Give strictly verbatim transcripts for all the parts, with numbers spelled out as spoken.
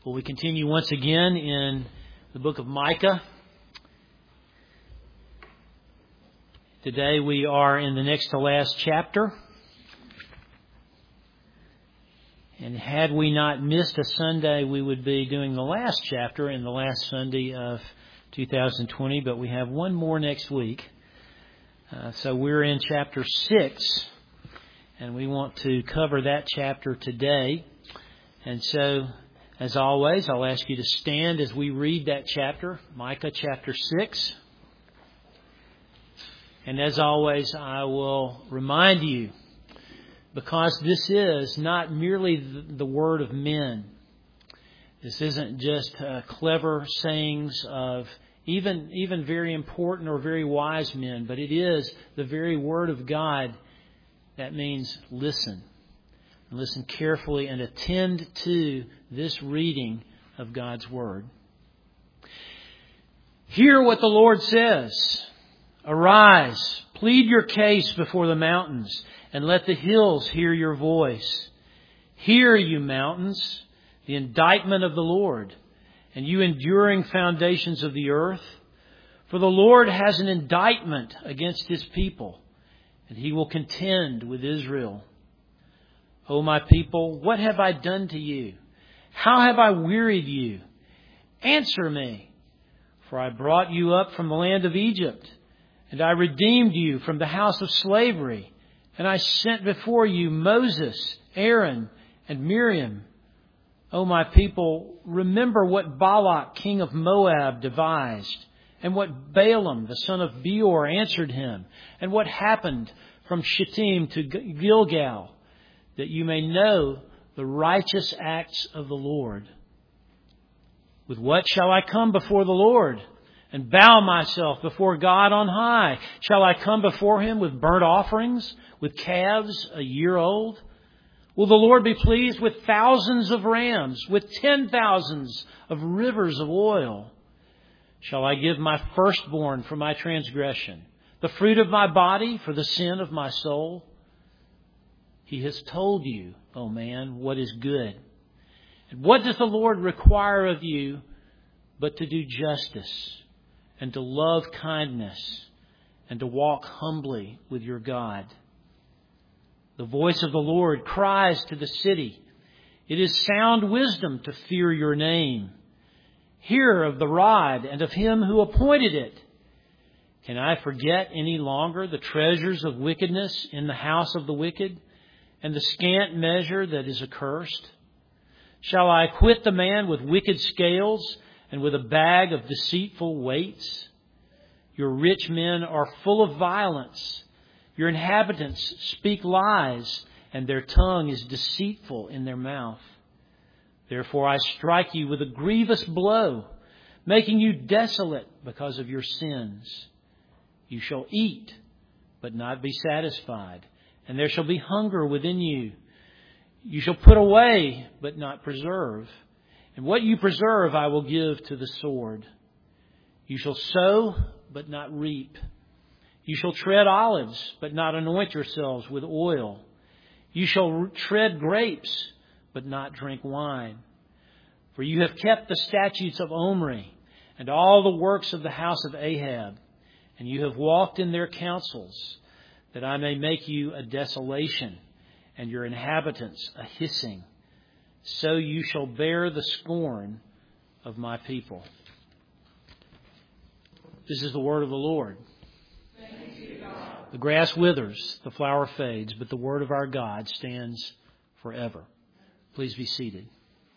Well, we continue once again in the book of Micah. Today we are in the next to last chapter. And had we not missed a Sunday, we would be doing the last chapter in the last Sunday of two thousand twenty, but we have one more next week. Uh, so we're in chapter six, and we want to cover that chapter today. And so, as always, I'll ask you to stand as we read that chapter, Micah chapter six. And as always, I will remind you, because this is not merely the word of men. This isn't just uh, clever sayings of even, even very important or very wise men, but it is the very word of God. That means listen. Listen carefully and attend to this reading of God's Word. Hear what the Lord says. Arise, plead your case before the mountains, and let the hills hear your voice. Hear, you mountains, the indictment of the Lord, and you enduring foundations of the earth. For the Lord has an indictment against His people, and He will contend with Israel. O my people, what have I done to you? How have I wearied you? Answer me, for I brought you up from the land of Egypt, and I redeemed you from the house of slavery, and I sent before you Moses, Aaron, and Miriam. O my people, remember what Balak, king of Moab, devised, and what Balaam, the son of Beor, answered him, and what happened from Shittim to Gilgal, that you may know the righteous acts of the Lord. With what shall I come before the Lord and bow myself before God on high? Shall I come before Him with burnt offerings, with calves a year old? Will the Lord be pleased with thousands of rams, with ten thousands of rivers of oil? Shall I give my firstborn for my transgression, the fruit of my body for the sin of my soul? He has told you, O man, what is good. And what does the Lord require of you but to do justice and to love kindness and to walk humbly with your God? The voice of the Lord cries to the city. It is sound wisdom to fear your name. Hear of the rod and of Him who appointed it. Can I forget any longer the treasures of wickedness in the house of the wicked, and the scant measure that is accursed? Shall I acquit the man with wicked scales and with a bag of deceitful weights? Your rich men are full of violence. Your inhabitants speak lies, and their tongue is deceitful in their mouth. Therefore I strike you with a grievous blow, making you desolate because of your sins. You shall eat, but not be satisfied, and there shall be hunger within you. You shall put away, but not preserve. And what you preserve I will give to the sword. You shall sow, but not reap. You shall tread olives, but not anoint yourselves with oil. You shall tread grapes, but not drink wine. For you have kept the statutes of Omri, and all the works of the house of Ahab, and you have walked in their counsels, that I may make you a desolation, and your inhabitants a hissing. So you shall bear the scorn of my people. This is the word of the Lord. Thanks be to God. The grass withers, the flower fades, but the word of our God stands forever. Please be seated.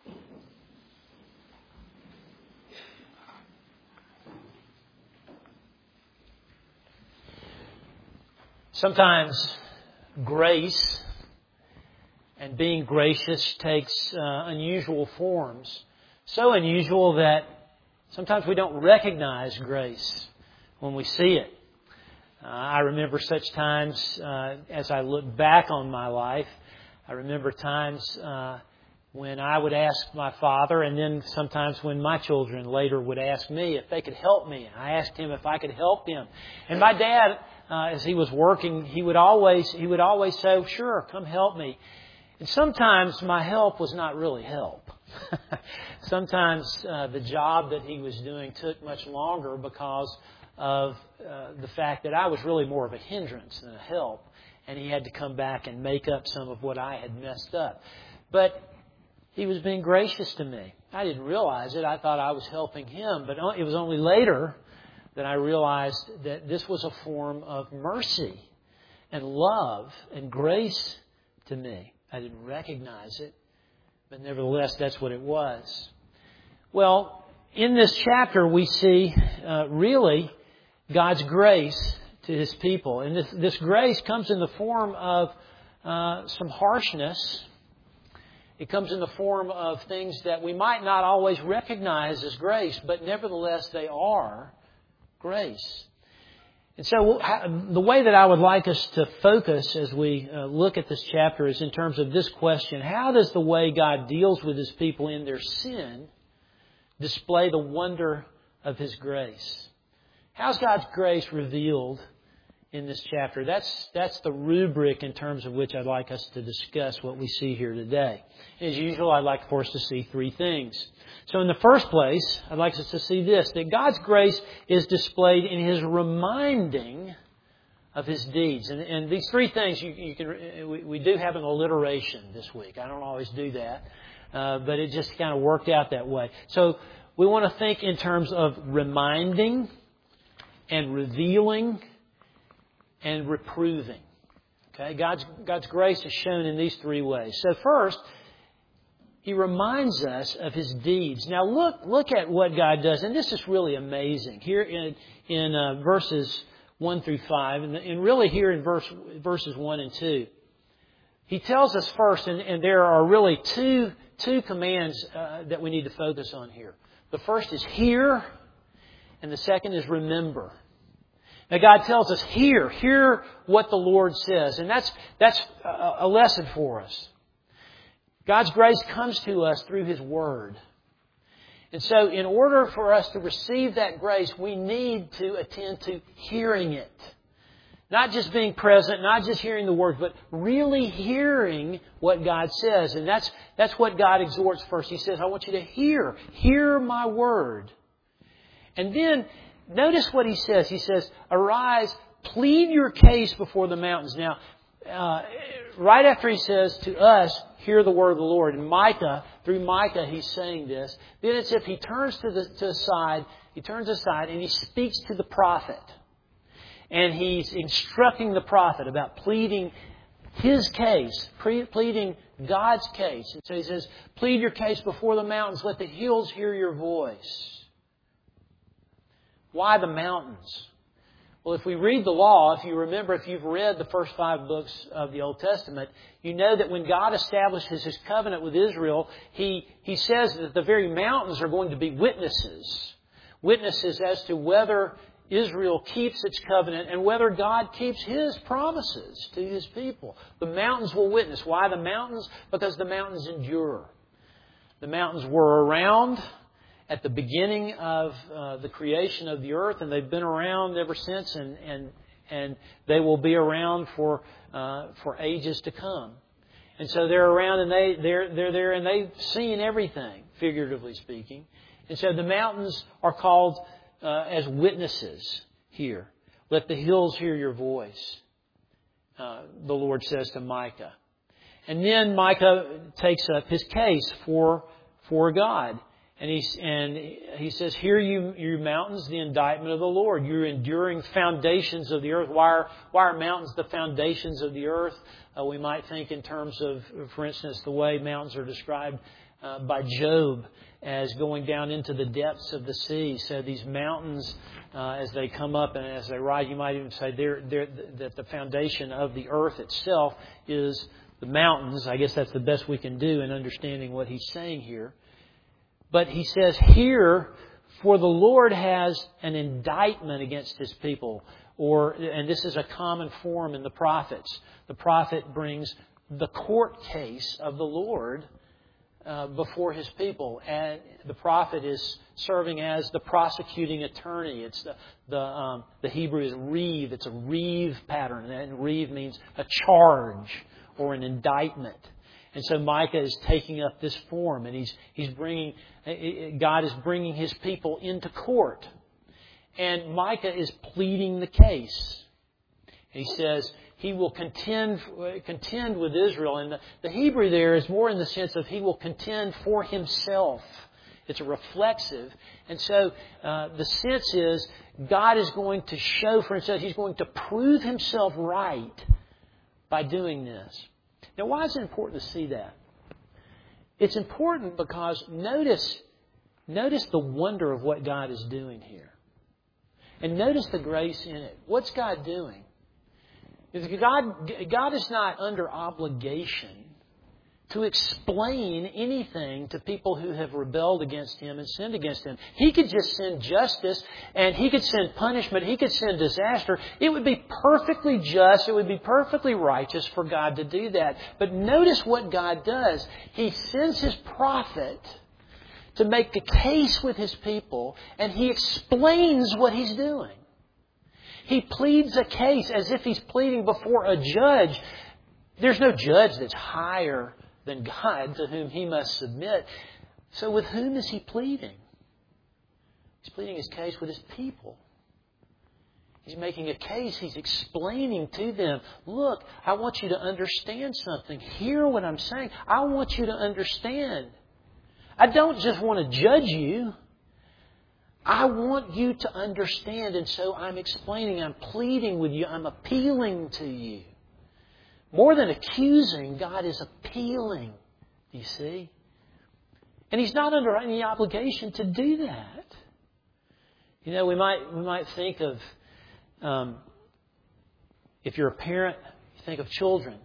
Sometimes grace and being gracious takes uh, unusual forms. So unusual that sometimes we don't recognize grace when we see it. Uh, I remember such times uh, as I look back on my life. I remember times uh, when I would ask my father, and then sometimes when my children later would ask me if they could help me. I asked him if I could help him. And my dad, uh, as he was working, he would always he would always say, "Sure, come help me." And sometimes my help was not really help. Sometimes uh, the job that he was doing took much longer because of uh, the fact that I was really more of a hindrance than a help. And he had to come back and make up some of what I had messed up. But he was being gracious to me. I didn't realize it. I thought I was helping him. But it was only later that I realized that this was a form of mercy and love and grace to me. I didn't recognize it, but nevertheless, that's what it was. Well, in this chapter, we see uh, really God's grace to His people. And this, this grace comes in the form of uh, some harshness. It comes in the form of things that we might not always recognize as grace, but nevertheless, they are grace. And so the way that I would like us to focus as we uh, look at this chapter is in terms of this question: how does the way God deals with His people in their sin display the wonder of His grace? How's God's grace revealed in this chapter? That's that's the rubric in terms of which I'd like us to discuss what we see here today. As usual, I'd like for us to see three things. So in the first place, I'd like us to see this, that God's grace is displayed in His reminding of His deeds. And, and these three things, you, you can we, we do have an alliteration this week. I don't always do that, uh, but it just kind of worked out that way. So we want to think in terms of reminding and revealing and reproving. Okay, God's God's grace is shown in these three ways. So first, He reminds us of His deeds. Now look look at what God does, and this is really amazing. Here in in uh, verses one through five, and, and really here in verse verses one and two, He tells us first, and, and there are really two two commands uh, that we need to focus on here. The first is hear, and the second is remember. Now God tells us, hear, hear what the Lord says. And that's that's a lesson for us. God's grace comes to us through His Word. And so in order for us to receive that grace, we need to attend to hearing it. Not just being present, not just hearing the Word, but really hearing what God says. And that's that's what God exhorts first. He says, I want you to hear. Hear my Word. And then notice what He says. He says, arise, plead your case before the mountains. Now, uh, right after He says to us, hear the word of the Lord. And Micah, through Micah, He's saying this. Then it's if He turns to the, to the side, He turns aside and He speaks to the prophet. And He's instructing the prophet about pleading his case, pleading God's case. And so He says, plead your case before the mountains. Let the hills hear your voice. Why the mountains? Well, if we read the law, if you remember, if you've read the first five books of the Old Testament, you know that when God establishes His covenant with Israel, He, he says that the very mountains are going to be witnesses. Witnesses as to whether Israel keeps its covenant and whether God keeps His promises to His people. The mountains will witness. Why the mountains? Because the mountains endure. The mountains were around at the beginning of uh, the creation of the earth, and they've been around ever since, and and and they will be around for uh, for ages to come. And so they're around, and they they're they're there, and they've seen everything, figuratively speaking. And so the mountains are called uh, as witnesses here. Let the hills hear your voice, uh, the Lord says to Micah. And then Micah takes up his case for for God. And he, and he says, hear you, you mountains, the indictment of the Lord. You're enduring foundations of the earth. Why are, why are mountains the foundations of the earth? Uh, we might think in terms of, for instance, the way mountains are described uh, by Job as going down into the depths of the sea. So these mountains, uh, as they come up and as they rise, you might even say they're, they're, that the foundation of the earth itself is the mountains. I guess that's the best we can do in understanding what he's saying here. But he says here, for the Lord has an indictment against His people. Or, and this is a common form in the prophets. The prophet brings the court case of the Lord uh, before His people. And the prophet is serving as the prosecuting attorney. It's the the, um, the Hebrew is reeve. It's a reeve pattern. And reeve means a charge or an indictment. And so Micah is taking up this form, and he's he's bringing God is bringing His people into court, and Micah is pleading the case. He says he will contend contend with Israel, and the, the Hebrew there is more in the sense of he will contend for himself. It's a reflexive, and so uh, the sense is God is going to show for Himself. He's going to prove Himself right by doing this. Now, why is it important to see that? It's important because notice, notice the wonder of what God is doing here. And notice the grace in it. What's God doing? God, God is not under obligation to explain anything to people who have rebelled against Him and sinned against Him. He could just send justice, and He could send punishment. He could send disaster. It would be perfectly just. It would be perfectly righteous for God to do that. But notice what God does. He sends His prophet to make a case with His people, and He explains what He's doing. He pleads a case as if He's pleading before a judge. There's no judge that's higher than God to whom He must submit. So with whom is He pleading? He's pleading His case with His people. He's making a case. He's explaining to them, look, I want you to understand something. Hear what I'm saying. I want you to understand. I don't just want to judge you. I want you to understand, and so I'm explaining, I'm pleading with you, I'm appealing to you. More than accusing, God is appealing, you see. And He's not under any obligation to do that. You know, we might we might think of, um, if you're a parent, you think of children.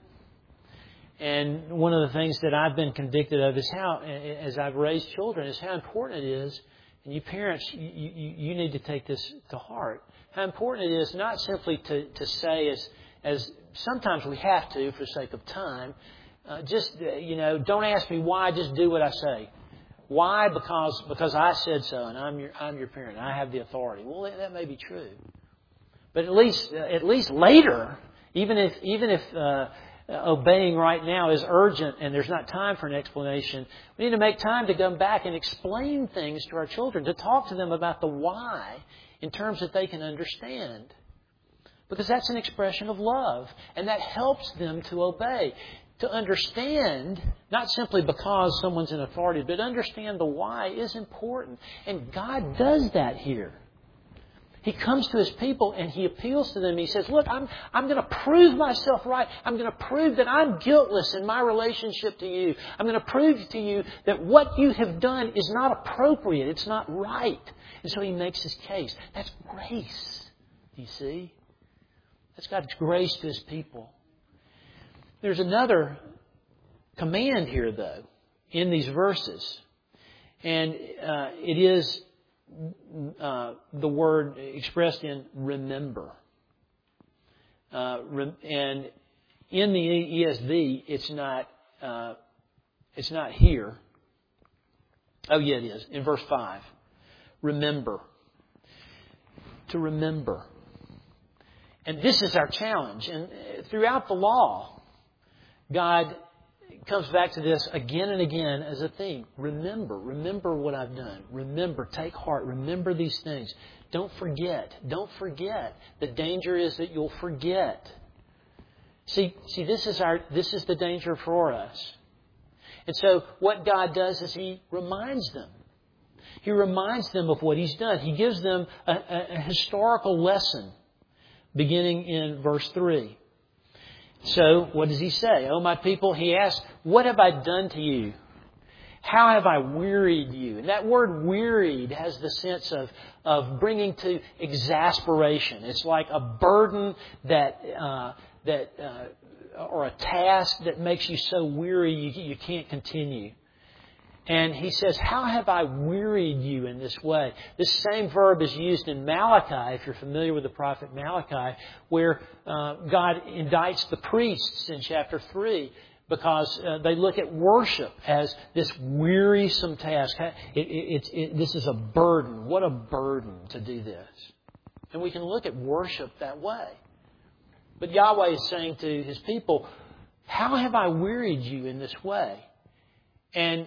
And one of the things that I've been convicted of is how, as I've raised children, is how important it is. And you parents, you, you, you need to take this to heart. How important it is not simply to, to say, as as sometimes we have to for the sake of time, uh, just, uh, you know, don't ask me why, just do what I say. Why? Because because I said so, and I'm your I'm your parent. I have the authority. Well, that may be true, but at least uh, at least later, even if even if uh, obeying right now is urgent and there's not time for an explanation, we need to make time to come back and explain things to our children, to talk to them about the why in terms that they can understand. Because that's an expression of love, and that helps them to obey. To understand, not simply because someone's in authority, but understand the why is important. And God does that here. He comes to His people and He appeals to them. He says, look, I'm, I'm going to prove myself right. I'm going to prove that I'm guiltless in my relationship to you. I'm going to prove to you that what you have done is not appropriate. It's not right. And so He makes His case. That's grace. Do you see? That's God's grace to His people. There's another command here, though, in these verses. And uh, it is uh, the word expressed in remember. Uh, rem- and in the E S V, it's not, uh, it's not here. Oh, yeah, it is. In verse five. Remember. To remember. And this is our challenge. And throughout the law, God comes back to this again and again as a theme. Remember. Remember what I've done. Remember. Take heart. Remember these things. Don't forget. Don't forget. The danger is that you'll forget. See, see, this is our this is the danger for us. And so what God does is He reminds them. He reminds them of what He's done. He gives them a, a, a historical lesson beginning in verse three. So, what does He say? Oh, my people, He asks, what have I done to you? How have I wearied you? And that word wearied has the sense of, of bringing to exasperation. It's like a burden that, uh, that uh, or a task that makes you so weary you, you can't continue. And He says, how have I wearied you in this way? This same verb is used in Malachi, if you're familiar with the prophet Malachi, where uh, God indicts the priests in chapter three because uh, they look at worship as this wearisome task. It, it, it, it, this is a burden. What a burden to do this. And we can look at worship that way. But Yahweh is saying to His people, how have I wearied you in this way? And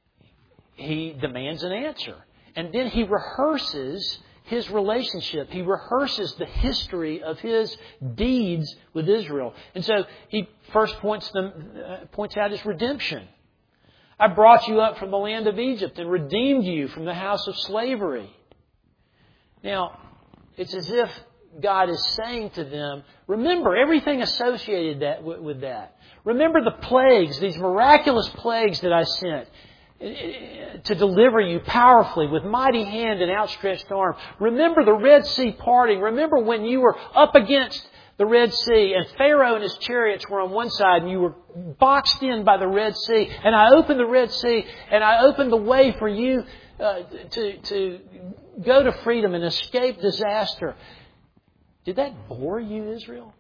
he demands an answer. And then he rehearses his relationship. He rehearses the history of his deeds with Israel. And so he first points them, uh, points out his redemption. I brought you up from the land of Egypt and redeemed you from the house of slavery. Now, it's as if God is saying to them, remember everything associated that with that. Remember the plagues, these miraculous plagues that I sent to deliver you powerfully with mighty hand and outstretched arm. Remember the Red Sea parting. Remember when you were up against the Red Sea and Pharaoh and his chariots were on one side and you were boxed in by the Red Sea. And I opened the Red Sea and I opened the way for you uh, to, to go to freedom and escape disaster. Did that bore you, Israel?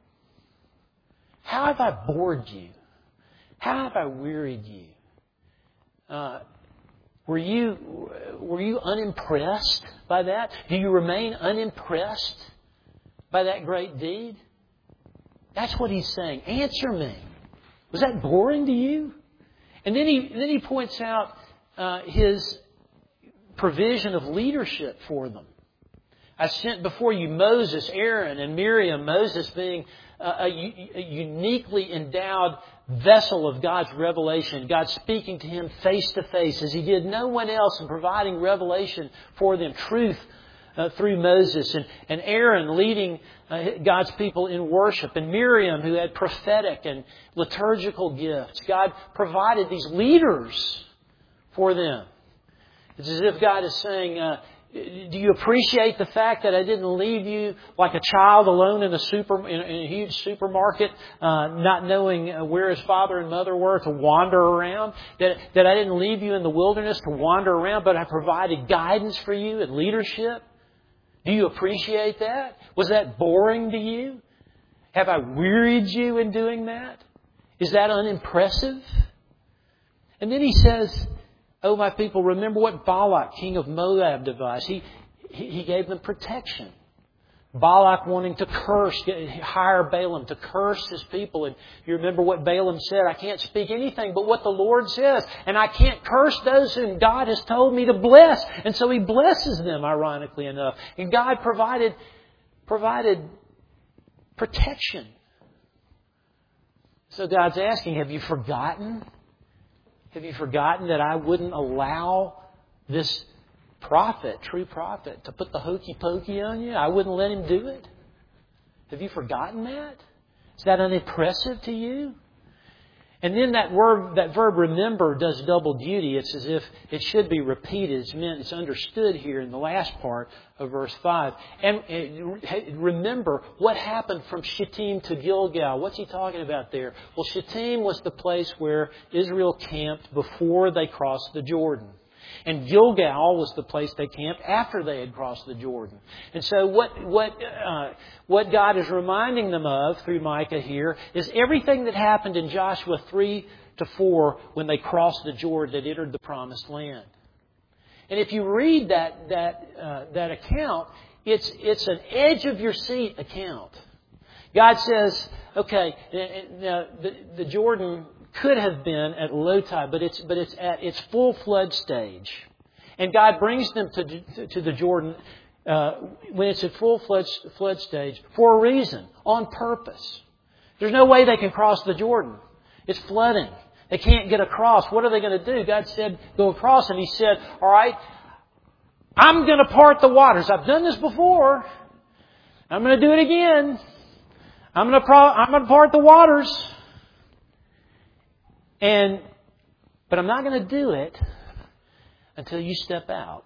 How have I bored you? How have I wearied you? Uh, were you were you unimpressed by that? Do you remain unimpressed by that great deed? That's what he's saying. Answer me. Was that boring to you? And then he then he points out uh, his provision of leadership for them. I sent before you Moses, Aaron, and Miriam. Moses being a, a uniquely endowed vessel of God's revelation. God speaking to him face to face as he did no one else and providing revelation for them, truth uh, through Moses. And, and Aaron leading uh, God's people in worship. And Miriam who had prophetic and liturgical gifts. God provided these leaders for them. It's as if God is saying, uh, do you appreciate the fact that I didn't leave you like a child alone in a super in a huge supermarket, uh, not knowing where his father and mother were, to wander around? That that I didn't leave you in the wilderness to wander around, but I provided guidance for you and leadership? Do you appreciate that? Was that boring to you? Have I wearied you in doing that? Is that unimpressive? And then he says, oh, my people, remember what Balak, king of Moab, devised. He, he, he gave them protection. Balak wanting to curse, hire Balaam to curse his people. And you remember what Balaam said, I can't speak anything but what the Lord says. And I can't curse those whom God has told me to bless. And so he blesses them, ironically enough. And God provided, provided protection. So God's asking, have you forgotten? Have you forgotten that I wouldn't allow this prophet, true prophet, to put the hokey pokey on you? I wouldn't let him do it? Have you forgotten that? Is that unimpressive to you? And then that verb, that verb remember does double duty. It's as if it should be repeated. It's meant, it's understood here in the last part of verse five. And remember what happened from Shittim to Gilgal. What's he talking about there? Well, Shittim was the place where Israel camped before they crossed the Jordan. And Gilgal was the place they camped after they had crossed the Jordan. And so what what uh, what God is reminding them of through Micah here is everything that happened in Joshua three to four when they crossed the Jordan that entered the Promised Land. And if you read that that uh, that account, it's it's an edge of your seat account. God says, okay, now the, the Jordan could have been at low tide, but it's but it's at its full flood stage, and God brings them to to, to the Jordan uh, when it's at full flood flood stage for a reason, on purpose. There's no way they can cross the Jordan; it's flooding. They can't get across. What are they going to do? God said, "Go across," and He said, "All right, I'm going to part the waters. I've done this before. I'm going to do it again. I'm going to pro- I'm going to part the waters." And, but I'm not going to do it until you step out.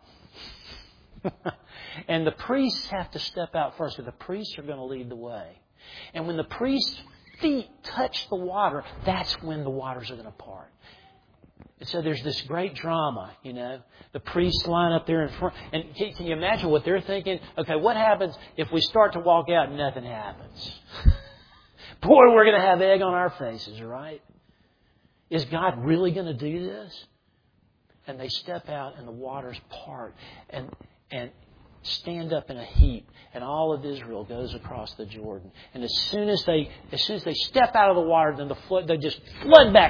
And the priests have to step out first, because the priests are going to lead the way. And when the priests' feet touch the water, that's when the waters are going to part. And so there's this great drama, you know. The priests line up there in front. And can, can you imagine what they're thinking? Okay, what happens if we start to walk out and nothing happens? Boy, we're going to have egg on our faces, right? Is God really going to do this? And they step out and the waters part. And and stand up in a heap, and all of Israel goes across the Jordan. And as soon as they, as soon as they step out of the water, then the flood, they just flood back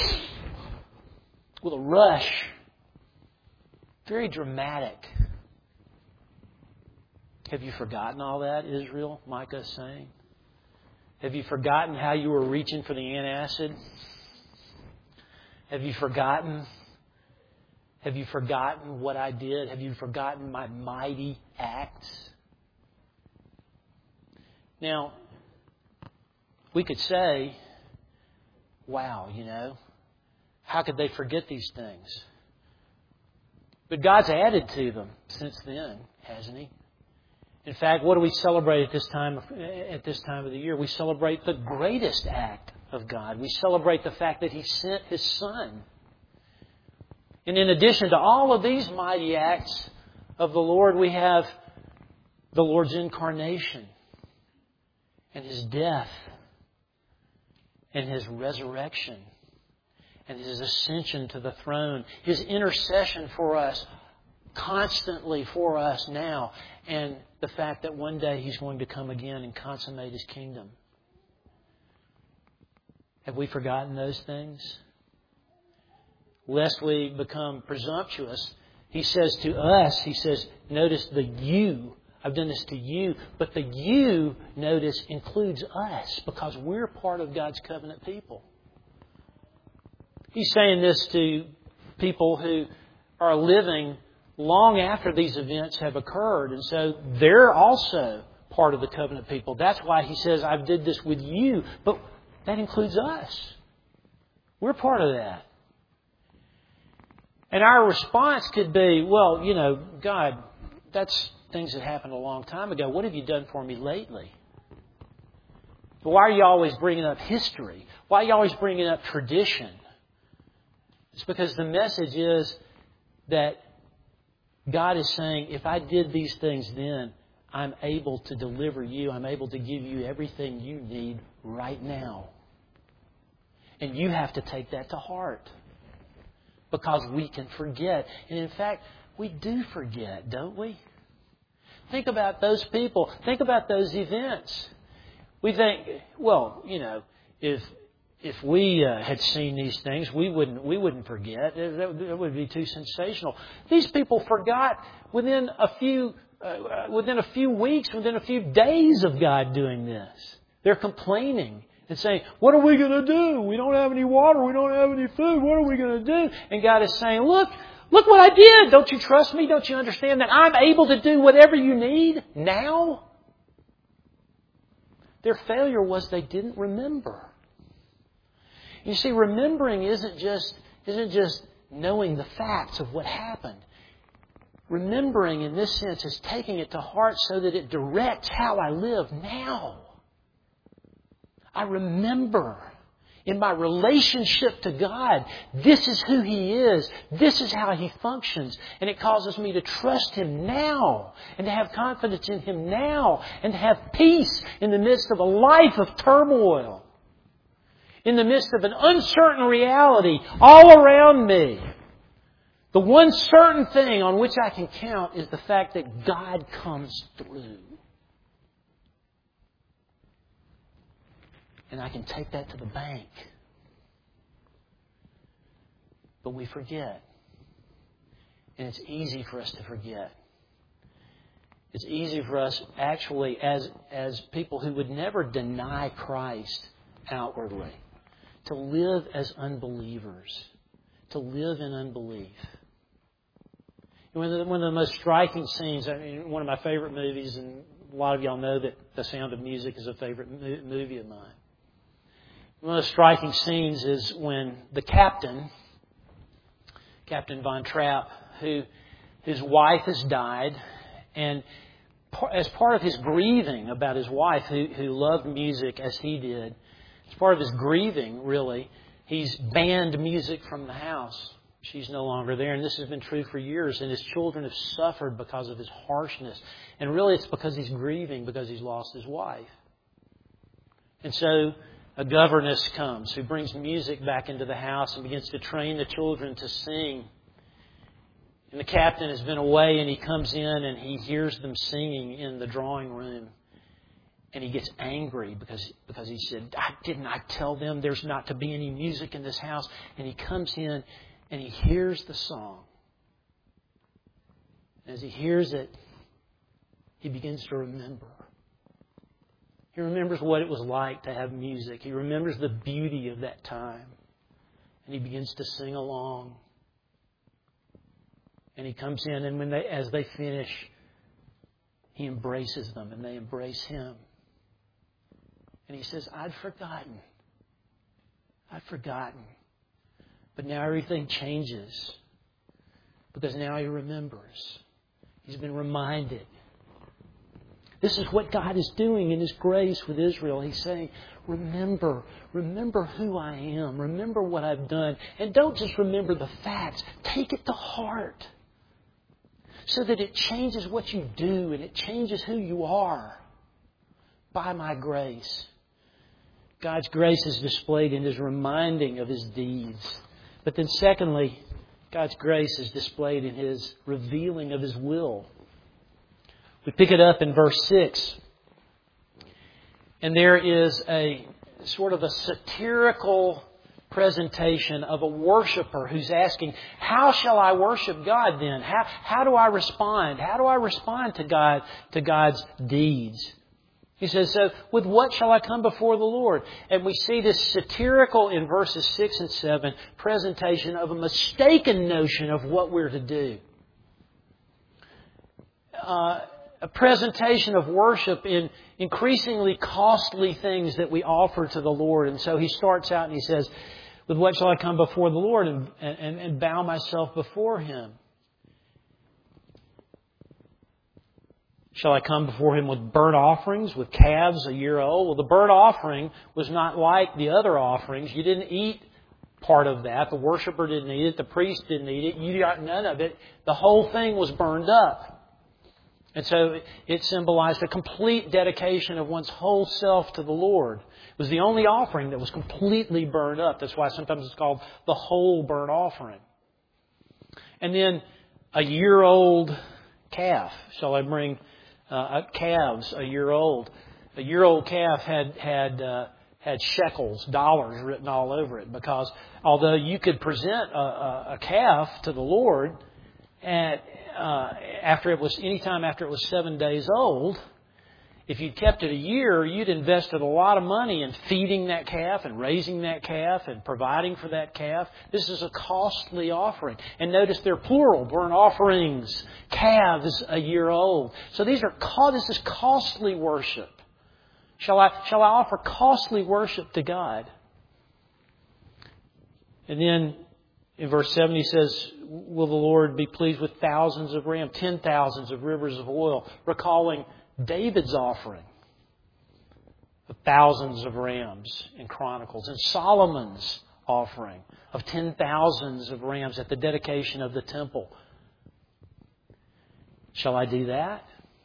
with a rush. Very dramatic. Have you forgotten all that, Israel? Micah is saying. Have you forgotten how you were reaching for the antacid? Have you forgotten? Have you forgotten what I did? Have you forgotten my mighty acts? Now, we could say, wow, you know, how could they forget these things? But God's added to them since then, hasn't He? In fact, what do we celebrate at this time at this time of the year? We celebrate the greatest act of God. We celebrate the fact that He sent His Son. And in addition to all of these mighty acts of the Lord, we have the Lord's incarnation and His death and His resurrection and His ascension to the throne, His intercession for us, constantly for us now, and the fact that one day He's going to come again and consummate His kingdom. Have we forgotten those things? Lest we become presumptuous, He says to us, He says, notice the you. I've done this to you. But the you, notice, includes us because we're part of God's covenant people. He's saying this to people who are living long after these events have occurred. And so they're also part of the covenant people. That's why He says, I did this with you. But that includes us. We're part of that. And our response could be, well, you know, God, that's things that happened a long time ago. What have you done for me lately? Why are you always bringing up history? Why are you always bringing up tradition? It's because the message is that God is saying, if I did these things then, I'm able to deliver you. I'm able to give you everything you need right now. And you have to take that to heart. Because we can forget. And in fact, we do forget, don't we? Think about those people. Think about those events. We think, well, you know, if if we uh, had seen these things, we wouldn't we wouldn't forget. That, that would be too sensational. These people forgot within a few uh, within a few weeks, within a few days of God doing this. They're complaining and saying, what are we going to do? We don't have any water. We don't have any food. What are we going to do? And God is saying, look, look what I did. Don't you trust me? Don't you understand that I'm able to do whatever you need now? Their failure was they didn't remember. You see, remembering isn't just, isn't just knowing the facts of what happened. Remembering in this sense is taking it to heart so that it directs how I live now. I remember in my relationship to God, this is who He is. This is how He functions. And it causes me to trust Him now and to have confidence in Him now and to have peace in the midst of a life of turmoil. In the midst of an uncertain reality all around me. The one certain thing on which I can count is the fact that God comes through. And I can take that to the bank. But we forget. And it's easy for us to forget. It's easy for us actually as, as people who would never deny Christ outwardly to live as unbelievers. To live in unbelief. One of, the, one of the most striking scenes, I mean, one of my favorite movies, and a lot of y'all know that The Sound of Music is a favorite mo- movie of mine. One of the striking scenes is when the captain, Captain Von Trapp, who his wife has died, and as part of his grieving about his wife, who, who loved music as he did, as part of his grieving, really, he's banned music from the house. She's no longer there, and this has been true for years, and his children have suffered because of his harshness. And really it's because he's grieving because he's lost his wife. And so a governess comes who brings music back into the house and begins to train the children to sing. And the captain has been away, and he comes in and he hears them singing in the drawing room. And he gets angry because, because he said, I, didn't I tell them there's not to be any music in this house? And he comes in and he hears the song. As he hears it, he begins to remember. He remembers what it was like to have music. He remembers the beauty of that time. And he begins to sing along. And he comes in, and when they, as they finish, he embraces them, and they embrace him. And he says, I'd forgotten. I'd forgotten. But now everything changes. Because now he remembers. He's been reminded. This is what God is doing in His grace with Israel. He's saying, remember, remember who I am. Remember what I've done. And don't just remember the facts. Take it to heart. So that it changes what you do and it changes who you are by my grace. God's grace is displayed in His reminding of His deeds. But then secondly, God's grace is displayed in His revealing of His will. We pick it up in verse six. And there is a sort of a satirical presentation of a worshiper who's asking, how shall I worship God then? How, how do I respond? How do I respond to God, to God's deeds? He says, so with what shall I come before the Lord? And we see this satirical in verses six and seven presentation of a mistaken notion of what we're to do. Uh, a presentation of worship in increasingly costly things that we offer to the Lord. And so he starts out and he says, with what shall I come before the Lord and, and, and bow myself before Him? Shall I come before Him with burnt offerings, with calves a year old? Well, the burnt offering was not like the other offerings. You didn't eat part of that. The worshiper didn't eat it. The priest didn't eat it. You got none of it. The whole thing was burned up. And so it symbolized a complete dedication of one's whole self to the Lord. It was the only offering that was completely burned up. That's why sometimes it's called the whole burnt offering. And then a year-old calf. Shall I bring uh, calves a year old? A year-old calf had had uh, had shekels, dollars written all over it, because although you could present a, a, a calf to the Lord at uh, after it was anytime after it was seven days old, if you'd kept it a year, you'd invested a lot of money in feeding that calf and raising that calf and providing for that calf. This is a costly offering. And notice they're plural, burnt offerings, calves a year old. So these are this is costly worship. Shall I shall I offer costly worship to God? And then in verse seven he says, will the Lord be pleased with thousands of rams, ten thousands of rivers of oil, recalling David's offering of thousands of rams in Chronicles, and Solomon's offering of ten thousands of rams at the dedication of the temple. Shall I do that?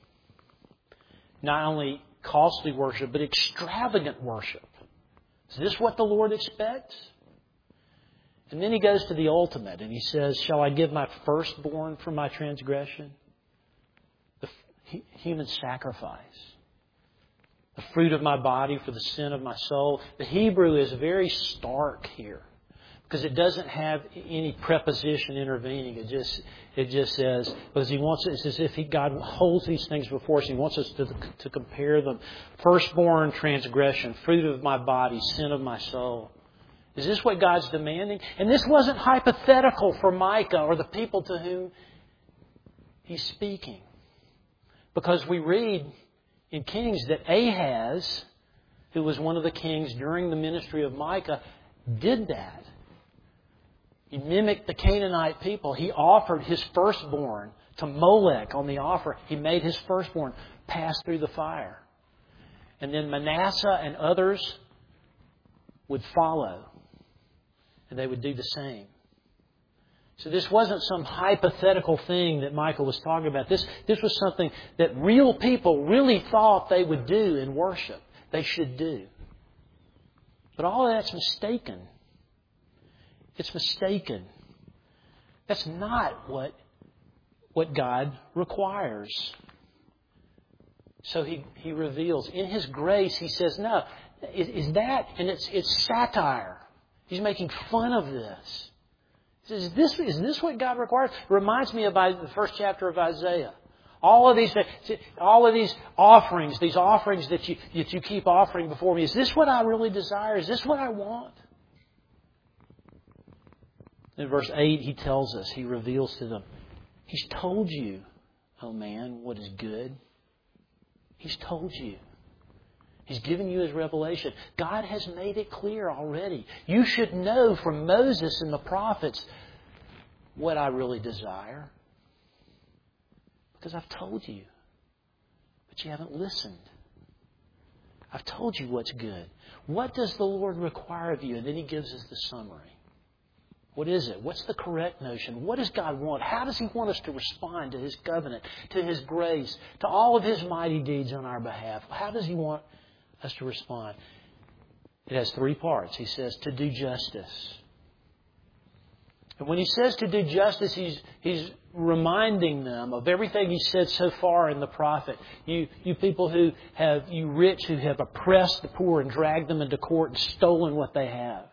Not only costly worship, but extravagant worship. Is this what the Lord expects? And then he goes to the ultimate and he says, shall I give my firstborn for my transgression? The human sacrifice. The fruit of my body for the sin of my soul. The Hebrew is very stark here, because it doesn't have any preposition intervening. It just it just says, because he wants it's as if he, God holds these things before us. He wants us to, to compare them. Firstborn transgression, fruit of my body, sin of my soul. Is this what God's demanding? And this wasn't hypothetical for Micah or the people to whom he's speaking. Because we read in Kings that Ahaz, who was one of the kings during the ministry of Micah, did that. He mimicked the Canaanite people. He offered his firstborn to Molech on the offer. He made his firstborn pass through the fire. And then Manasseh and others would follow. And they would do the same. So this wasn't some hypothetical thing that Michael was talking about. This, this was something that real people really thought they would do in worship. They should do. But all of that's mistaken. It's mistaken. That's not what what God requires. So he, he reveals. In His grace, He says, no, is, is that, and it's it's satire. He's making fun of this. He says, is this, is this what God requires? It reminds me of the first chapter of Isaiah. All of these, all of these offerings, these offerings that you, that you keep offering before me, is this what I really desire? Is this what I want? In verse eight, He tells us, He reveals to them, He's told you, oh man, what is good. He's told you. He's given you His revelation. God has made it clear already. You should know from Moses and the prophets what I really desire. Because I've told you. But you haven't listened. I've told you what's good. What does the Lord require of you? And then He gives us the summary. What is it? What's the correct notion? What does God want? How does He want us to respond to His covenant, to His grace, to all of His mighty deeds on our behalf? How does He want us to respond? It has three parts. He says to do justice. And when He says to do justice, He's He's reminding them of everything He said so far in the prophet. You you people who have, you rich who have oppressed the poor and dragged them into court and stolen what they have.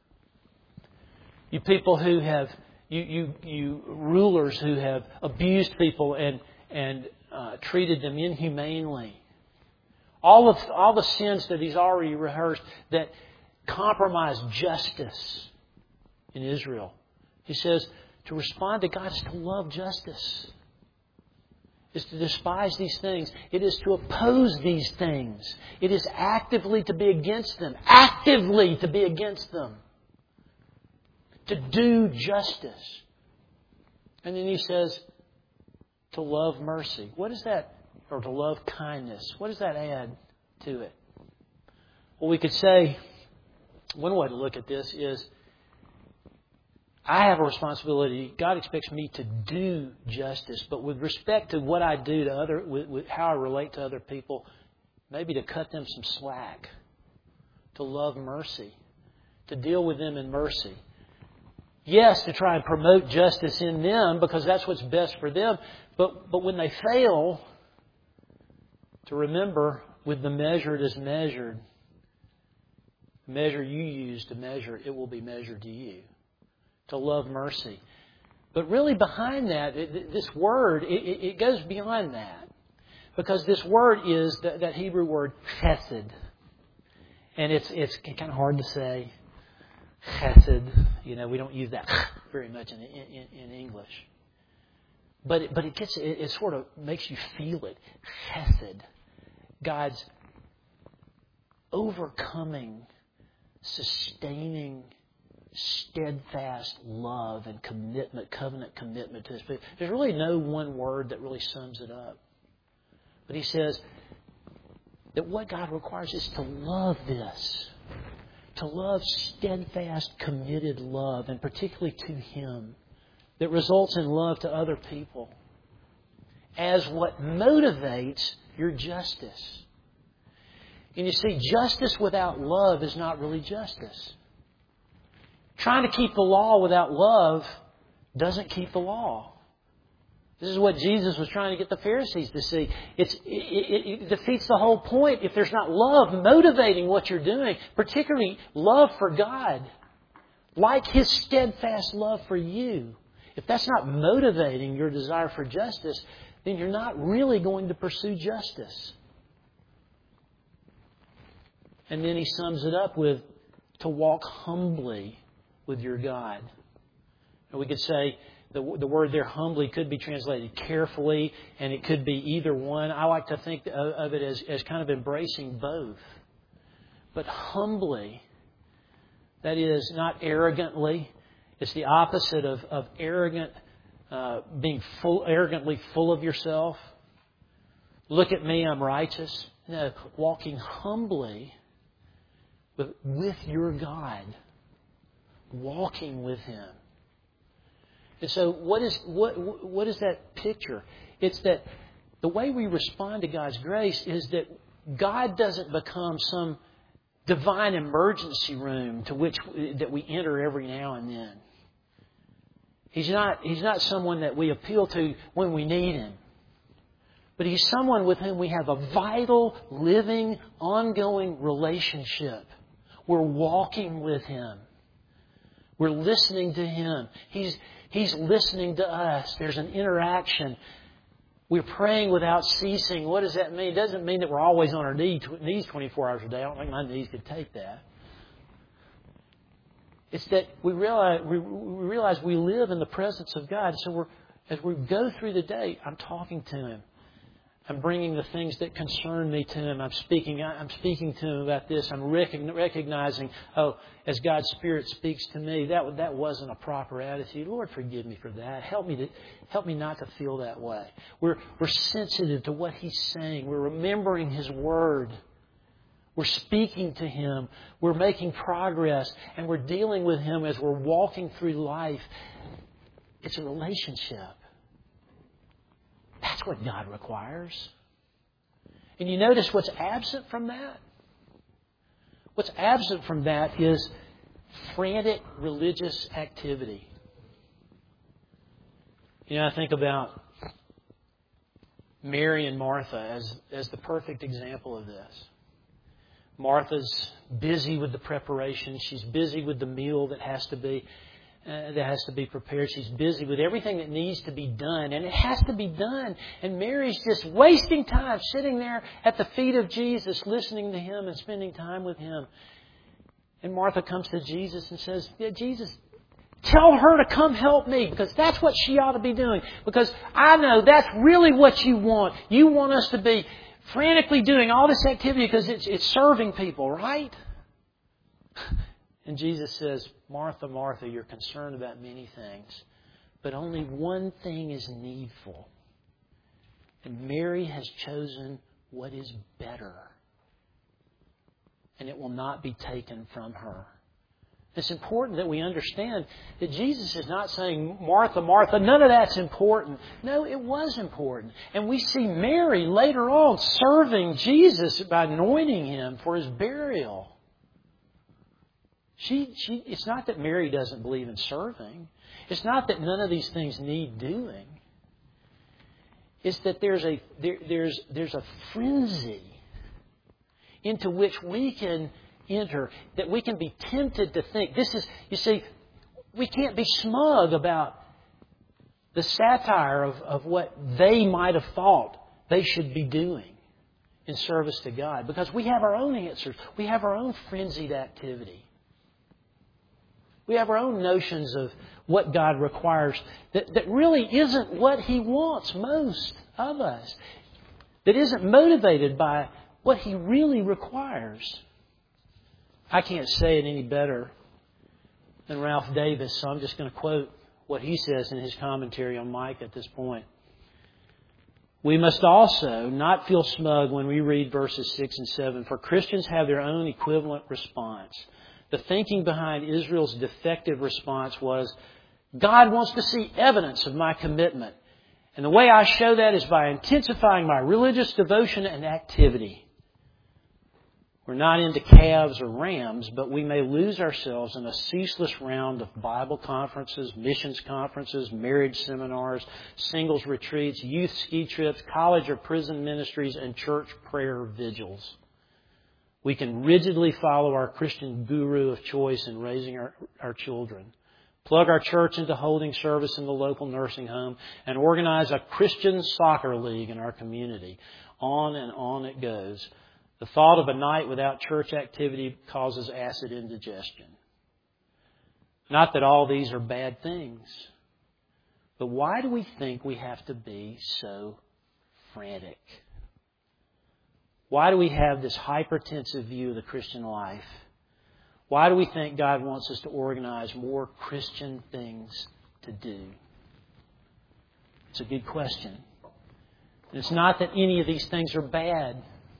You people who have, you you, you rulers who have abused people and and uh, treated them inhumanely. All of all the sins that He's already rehearsed that compromise justice in Israel. He says to respond to God is to love justice. Is to despise these things. It is to oppose these things. It is actively to be against them. Actively to be against them. To do justice. And then He says to love mercy. What is that? Or to love kindness. What does that add to it? Well, we could say, one way to look at this is, I have a responsibility. God expects me to do justice, but with respect to what I do to other, with, with how I relate to other people, maybe to cut them some slack, to love mercy, to deal with them in mercy. Yes, to try and promote justice in them because that's what's best for them. But but when they fail, to remember with the measure it is measured, the measure you use to measure, it will be measured to you. To love mercy. But really behind that, it, this word, it, it goes beyond that. Because this word is that, that Hebrew word chesed. And it's it's kind of hard to say. Chesed. You know, we don't use that very much in, in, in English. But it, but it gets it, it sort of makes you feel it. Chesed. God's overcoming, sustaining, steadfast love and commitment, covenant commitment to His people. There's really no one word that really sums it up. But He says that what God requires is to love this. To love steadfast, committed love, and particularly to Him, that results in love to other people as what motivates your justice. And you see, justice without love is not really justice. Trying to keep the law without love doesn't keep the law. This is what Jesus was trying to get the Pharisees to see. It's, it, it, it defeats the whole point if there's not love motivating what you're doing, particularly love for God, like His steadfast love for you. If that's not motivating your desire for justice, then you're not really going to pursue justice. And then He sums it up with to walk humbly with your God. And we could say the, the word there, humbly, could be translated carefully, and it could be either one. I like to think of it as, as kind of embracing both. But humbly, that is not arrogantly. It's the opposite of, of arrogant, uh, being full, arrogantly full of yourself. Look at me, I'm righteous. No, walking humbly with, with your God. Walking with Him. And so what is what what is that picture? It's that the way we respond to God's grace is that God doesn't become some divine emergency room to which that we enter every now and then. He's not, he's not someone that we appeal to when we need Him. But He's someone with whom we have a vital, living, ongoing relationship. We're walking with Him. We're listening to Him. He's, he's listening to us. There's an interaction. We're praying without ceasing. What does that mean? It doesn't mean that we're always on our knees twenty-four hours a day. I don't think my knees could take that. It's that we realize we, we realize we live in the presence of God. So we're, as we go through the day, I'm talking to Him. I'm bringing the things that concern me to Him. I'm speaking. I'm speaking to Him about this. I'm recognizing, oh, as God's Spirit speaks to me, that that wasn't a proper attitude. Lord, forgive me for that. Help me to help me not to feel that way. We're we're sensitive to what He's saying. We're remembering His Word. We're speaking to Him. We're making progress, and we're dealing with Him as we're walking through life. It's a relationship. That's what God requires. And you notice what's absent from that? What's absent from that is frantic religious activity. You know, I think about Mary and Martha as, as the perfect example of this. Martha's busy with the preparation. She's busy with the meal that has to be uh, that has to be prepared. She's busy with everything that needs to be done, and it has to be done. And Mary's just wasting time sitting there at the feet of Jesus, listening to Him and spending time with Him. And Martha comes to Jesus and says, yeah, Jesus, tell her to come help me, because that's what she ought to be doing. Because I know that's really what you want. You want us to be frantically doing all this activity because it's, it's serving people, right? And Jesus says, Martha, Martha, you're concerned about many things, but only one thing is needful. And Mary has chosen what is better, and it will not be taken from her. It's important that we understand that Jesus is not saying, Martha, Martha, none of that's important. No, it was important. And we see Mary later on serving Jesus by anointing Him for His burial. She, she, it's not that Mary doesn't believe in serving. It's not that none of these things need doing. It's that there's a, there, there's, there's a frenzy into which we can enter, that we can be tempted to think. This is, you see, we can't be smug about the satire of, of what they might have thought they should be doing in service to God, because we have our own answers. We have our own frenzied activity. We have our own notions of what God requires that, that really isn't what He wants most of us. That isn't motivated by what He really requires. I can't say it any better than Ralph Davis, so I'm just going to quote what he says in his commentary on Micah at this point. We must also not feel smug when we read verses six and seven, for Christians have their own equivalent response. The thinking behind Israel's defective response was, God wants to see evidence of my commitment. And the way I show that is by intensifying my religious devotion and activity. We're not into calves or rams, but we may lose ourselves in a ceaseless round of Bible conferences, missions conferences, marriage seminars, singles retreats, youth ski trips, college or prison ministries, and church prayer vigils. We can rigidly follow our Christian guru of choice in raising our, our children, plug our church into holding service in the local nursing home, and organize a Christian soccer league in our community. On and on it goes. The thought of a night without church activity causes acid indigestion. Not that all these are bad things, but why do we think we have to be so frantic? Why do we have this hypertensive view of the Christian life? Why do we think God wants us to organize more Christian things to do? It's a good question. And it's not that any of these things are bad.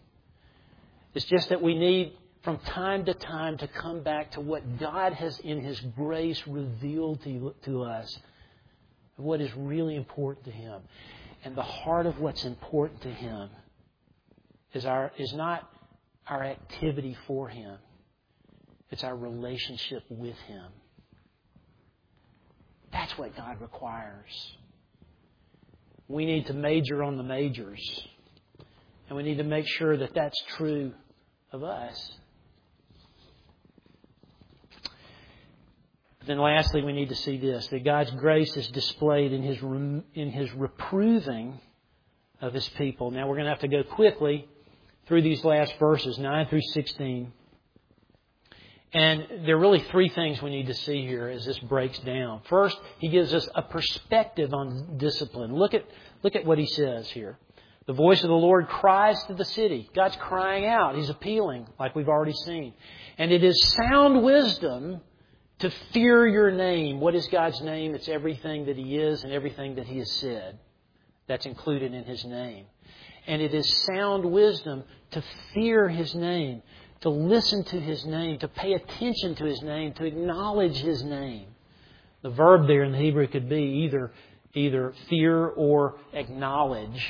It's just that we need, from time to time, to come back to what God has, in His grace, revealed to, to us, what is really important to Him. And the heart of what's important to Him is our is not our activity for Him. It's our relationship with Him. That's what God requires. We need to major on the majors. And we need to make sure that that's true of us. Then lastly, we need to see this, that God's grace is displayed in His in His reproving of His people. Now we're going to have to go quickly through these last verses, nine through sixteen. And there are really three things we need to see here as this breaks down. First, He gives us a perspective on discipline. Look at, look at what He says here. The voice of the Lord cries to the city. God's crying out. He's appealing, like we've already seen. And it is sound wisdom to fear your name. What is God's name? It's everything that He is and everything that He has said. That's included in His name. And it is sound wisdom to fear His name, to listen to His name, to pay attention to His name, to acknowledge His name. The verb there in the Hebrew could be either, either fear or acknowledge.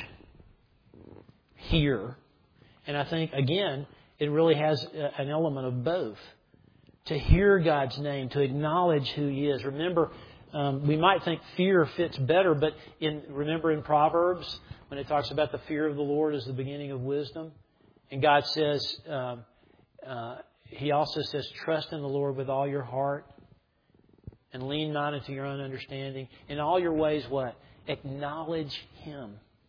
Hear. And I think, again, it really has an element of both. To hear God's name, to acknowledge who He is. Remember, um, we might think fear fits better, but in remember in Proverbs, when it talks about the fear of the Lord as the beginning of wisdom, and God says, uh, uh, He also says, trust in the Lord with all your heart and lean not into your own understanding. In all your ways, what? Acknowledge Him,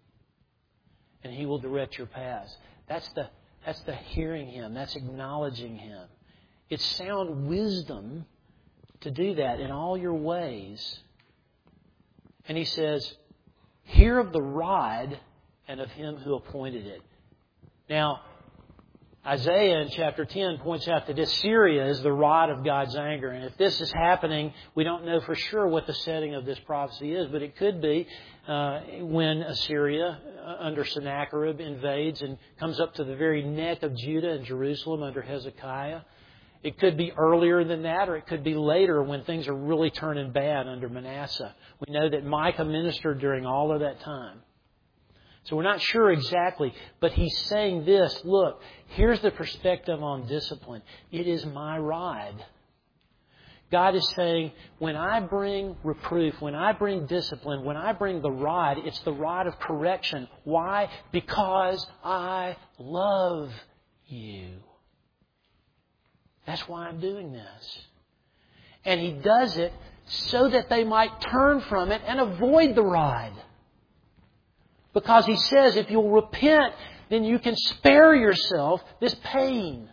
and He will direct your paths. That's the that's the hearing Him. That's acknowledging Him. It's sound wisdom to do that in all your ways. And He says, hear of the rod and of Him who appointed it. Now, Isaiah in chapter ten points out that Assyria is the rod of God's anger. And if this is happening, we don't know for sure what the setting of this prophecy is, but it could be uh, when Assyria, uh, under Sennacherib, invades and comes up to the very neck of Judah and Jerusalem under Hezekiah. It could be earlier than that, or it could be later when things are really turning bad under Manasseh. We know that Micah ministered during all of that time. So we're not sure exactly, but he's saying this, look, here's the perspective on discipline. It is my rod. God is saying, when I bring reproof, when I bring discipline, when I bring the rod, it's the rod of correction. Why? Because I love you. That's why I'm doing this. And He does it so that they might turn from it and avoid the rod. Because He says if you'll repent, then you can spare yourself this pain.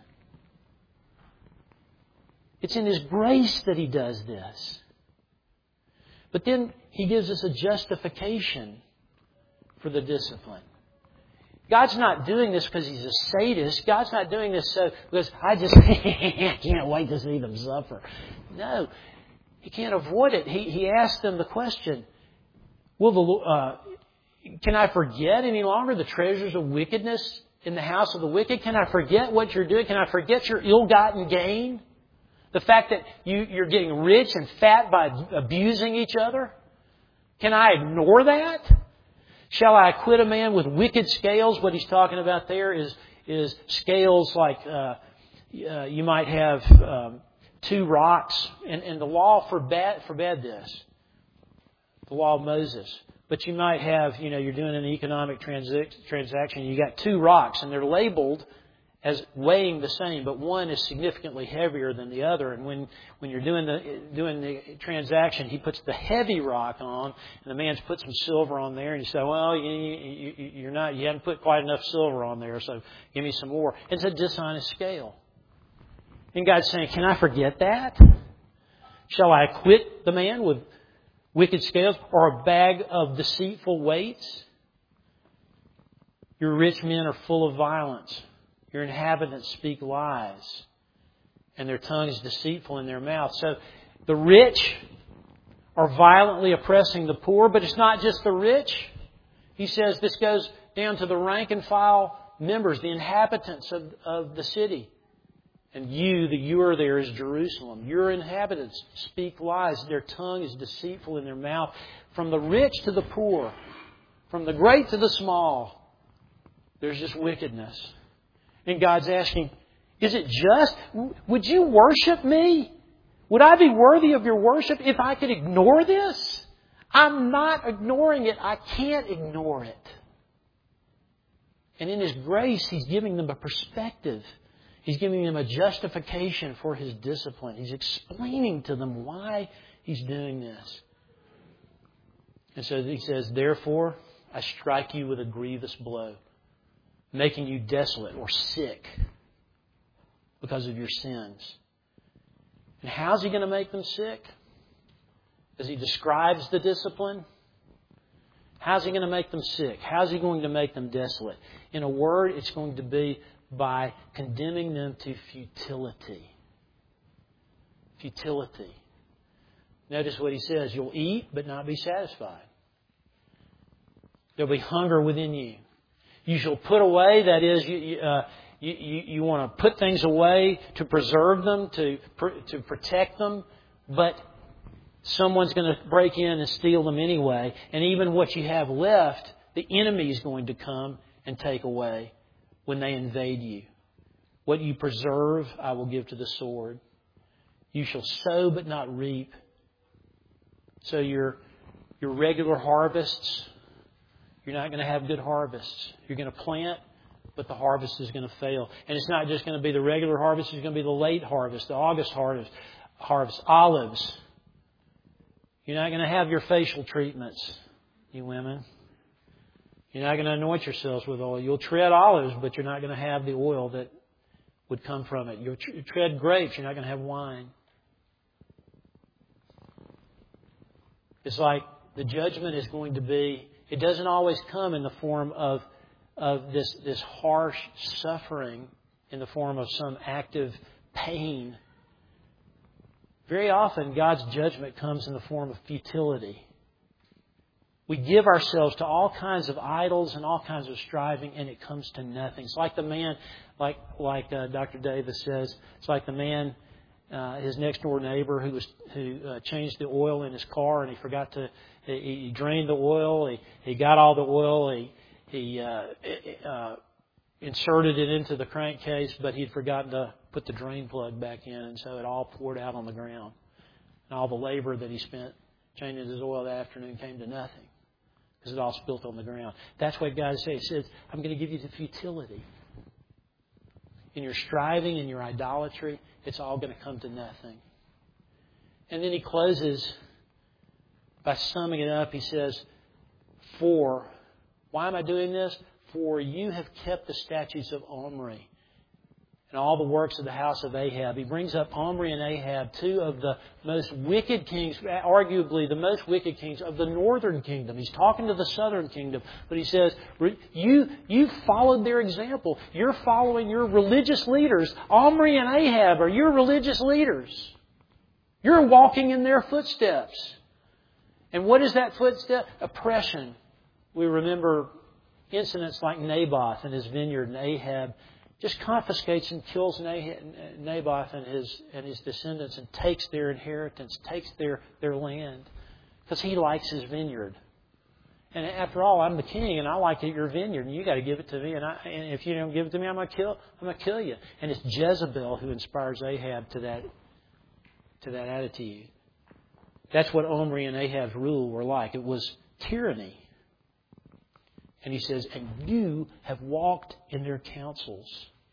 It's in His grace that He does this. But then He gives us a justification for the discipline. God's not doing this because He's a sadist. God's not doing this so because I just can't wait to see them suffer. No, He can't avoid it. He He asked them the question, "Will the uh, can I forget any longer the treasures of wickedness in the house of the wicked? Can I forget what you're doing? Can I forget your ill-gotten gain? The fact that you you're getting rich and fat by abusing each other? Can I ignore that? Shall I acquit a man with wicked scales?" What he's talking about there is, is scales like uh, uh, you might have um, two rocks. And, and the law forbade, forbade this. The law of Moses. But you might have, you know, you're doing an economic transac- transaction. You got two rocks and they're labeled as weighing the same, but one is significantly heavier than the other. And when, when you're doing the doing the transaction, he puts the heavy rock on, and the man's put some silver on there, and you say, "Well, you, you, you're not, you haven't put quite enough silver on there, so give me some more." It's a dishonest scale. And God's saying, "Can I forget that? Shall I acquit the man with wicked scales or a bag of deceitful weights? Your rich men are full of violence. Your inhabitants speak lies, and their tongue is deceitful in their mouth." So the rich are violently oppressing the poor, but it's not just the rich. He says this goes down to the rank and file members, the inhabitants of, of the city. And you, the you are there is Jerusalem. Your inhabitants speak lies. Their tongue is deceitful in their mouth. From the rich to the poor, from the great to the small, there's just wickedness. And God's asking, is it just? Would you worship me? Would I be worthy of your worship if I could ignore this? I'm not ignoring it. I can't ignore it. And in His grace, He's giving them a perspective. He's giving them a justification for His discipline. He's explaining to them why He's doing this. And so He says, therefore, I strike you with a grievous blow, making you desolate or sick because of your sins. And how's He going to make them sick? As He describes the discipline, how's He going to make them sick? How's He going to make them desolate? In a word, it's going to be by condemning them to futility. Futility. Notice what He says. You'll eat but not be satisfied. There'll be hunger within you. You shall put away, that is, you, you, uh, you, you, you want to put things away to preserve them, to, to protect them, but someone's going to break in and steal them anyway. And even what you have left, the enemy is going to come and take away when they invade you. What you preserve, I will give to the sword. You shall sow but not reap. So your, your regular harvests, you're not going to have good harvests. You're going to plant, but the harvest is going to fail. And it's not just going to be the regular harvest, it's going to be the late harvest, the August harvest, harvest olives. You're not going to have your facial treatments, you women. You're not going to anoint yourselves with oil. You'll tread olives, but you're not going to have the oil that would come from it. You'll tread grapes, you're not going to have wine. It's like the judgment is going to be, it doesn't always come in the form of, of this, this harsh suffering, in the form of some active pain. Very often, God's judgment comes in the form of futility. We give ourselves to all kinds of idols and all kinds of striving, and it comes to nothing. It's like the man, like like uh, Doctor Davis says, it's like the man, uh, his next door neighbor, who was who uh, changed the oil in his car, and he forgot to. He, he drained the oil. He he got all the oil. He he uh, uh, inserted it into the crankcase, but he'd forgotten to put the drain plug back in, and so it all poured out on the ground. And all the labor that he spent changing his oil that afternoon came to nothing, because it all spilt on the ground. That's what God says. He says, I'm going to give you the futility. In your striving, in your idolatry, it's all going to come to nothing. And then He closes by summing it up. He says, For, why am I doing this? For you have kept the statutes of Omri and all the works of the house of Ahab. He brings up Omri and Ahab, two of the most wicked kings, arguably the most wicked kings of the northern kingdom. He's talking to the southern kingdom, but he says, you, you followed their example. You're following your religious leaders. Omri and Ahab are your religious leaders. You're walking in their footsteps. And what is that footstep? Oppression. We remember incidents like Naboth and his vineyard, and Ahab just confiscates and kills Naboth and his and his descendants and takes their inheritance, takes their, their land, because he likes his vineyard. And after all, I'm the king, and I like your vineyard, and you got to give it to me. And, I, and if you don't give it to me, I'm gonna kill. I'm gonna kill you. And it's Jezebel who inspires Ahab to that to that attitude. That's what Omri and Ahab's rule were like. It was tyranny. And he says, and you have walked in their counsels.